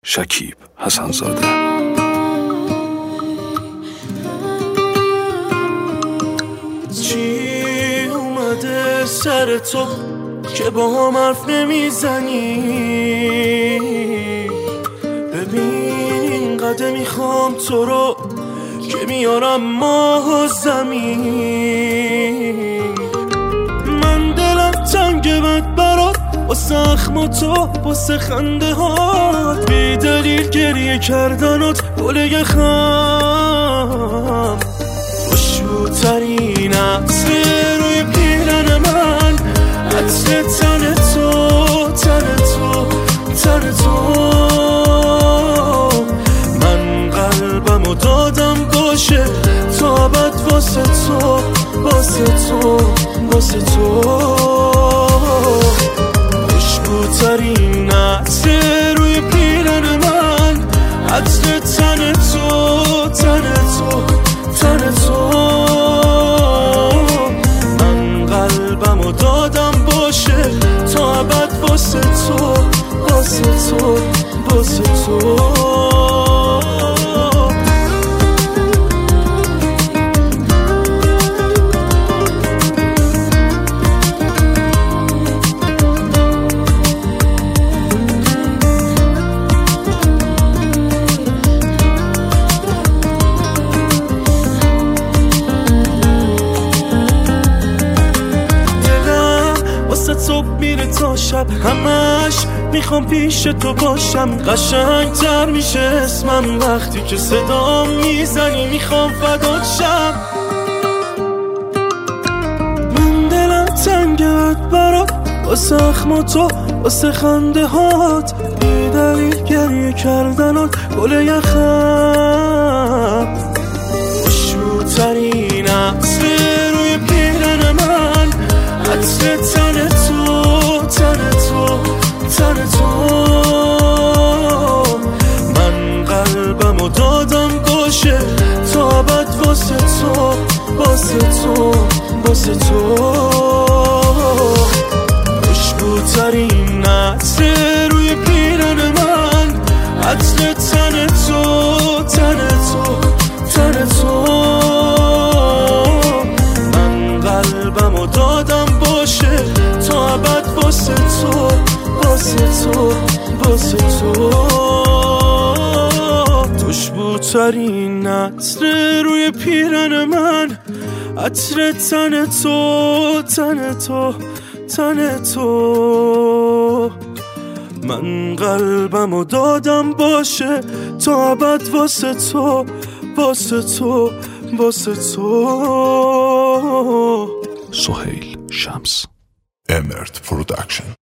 شکیب حسن‌زاده. چی اومده سر تو که با هم حرف نمیزنی؟ ببین اینقدر میخوام تو رو که میارم ماه و زمین. من دلم تنگه بد برات واسه اخم تو واسه خنده هات، بی دلیل گریه کردنات گل یخم. خوشبوترین عطر روی پیرن من، عطر تن تو تن تو تن تو. من قلبمو دادم باشه تا ابد واسه تو واسه تو واسه تو. خوشبوترین عطر روی پیرن من، عطر تن تو تن تو تن تو. من قلبمو دادم باشه تا ابد واسه تو واسه تو واسه تو. صبح میره تا شب، همش میخوام پیش تو باشم. قشنگتر میشه اسمم وقتی که صدا میزنی، میخوام فدات شم. من دلم تنگه بد برات واسه اخم تو واسه خنده هات، بی دلیل گریه کردنات گل یخم. خوشبوترین عطر روی پیرن من، عطر تن تو تن تو تن تو. من قلبمو دادم باشه تا ابد واسه تو واسه تو واسه تو. خوشبوترین عطر روی پیرن من، عطر تن تو تن تو تن تو. من قلبمو دادم باشه تا ابد واسه تو واسه تو واسه تو. خوشبوترین عطر روی پیرن من، عطر تن تو تن تو تن تو. من قلبمو دادم باشه تا ابد واسه تو واسه تو واسه تو. سهیل شمس. امرت پروداکشن.